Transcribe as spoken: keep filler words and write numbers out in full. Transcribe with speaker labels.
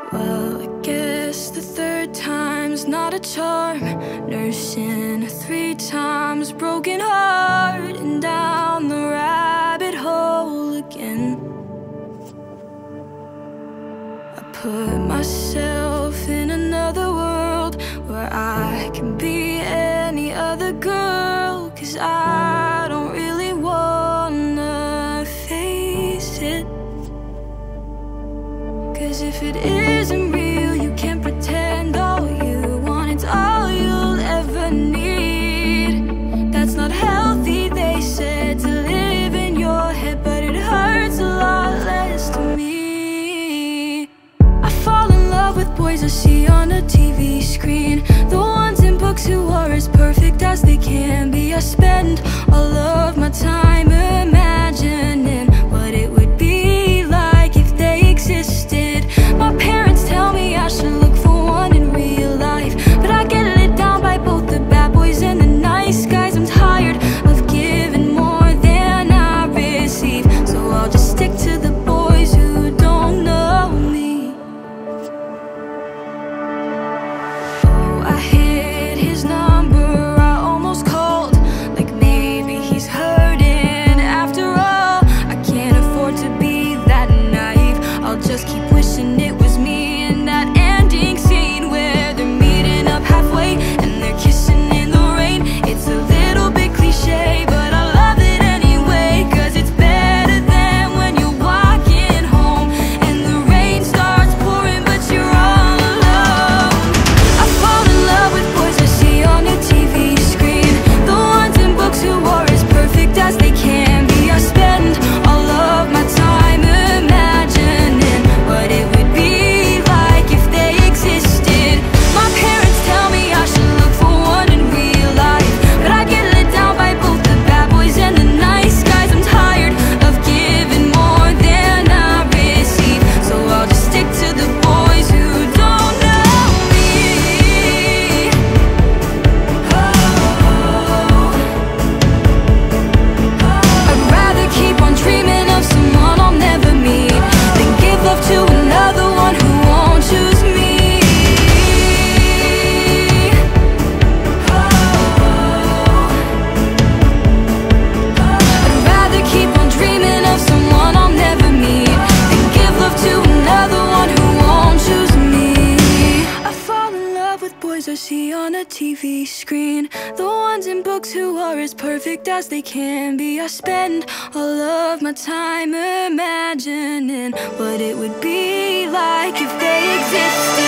Speaker 1: Well, I guess the third time's not a charm. Nursing a three times broken heart and down the rabbit hole again. I put myself in another world where I can be any other girl, 'cause I don't really wanna face it. 'Cause if it isn't real, you can't pretend all you want, it's all you'll ever need. That's not healthy, they said, to live in your head, but it hurts a lot less to me. I fall in love with boys I see on a T V screen, the ones in books who are as perfect as they can be. I spend all of my time imagining what it would be like if they existed. My parents tell me I should look for one in real life, but I get lit down by both the bad boys and the nice guys. I'm tired of giving more than I receive, so I'll just stick to the boys who don't know me. Oh, I hit his number, I almost called, like maybe he's hurting after all. I can't afford to be that naive, I'll just keep wishing it was me in that ending scene where they're meeting up halfway and they're kissing in the rain. It's a little bit cliche, but I love it anyway, 'cause it's better than when you're walking home and the rain starts pouring but you're all alone. I fall in love with boys I see on a T V screen, the ones in books who are as perfect as they can be. I spend all of my time imagining what it would be like if they existed. My parents tell me I should look for one in real life, but I get let down by both the bad boys and the nice guys. I'm tired of giving more than I receive, so I'll just stick to the boys who don't know me. Oh, I'd rather keep on dreaming of someone I'll never meet than give love to another one who won't choose me. Oh, I'd rather keep on dreaming of someone I'll never meet than give love to another one who won't choose me. I fall in love with boys I see on a T V screen, the ones in books who are as perfect as they can be. I spend all of my time imagining what it would be like if they existed.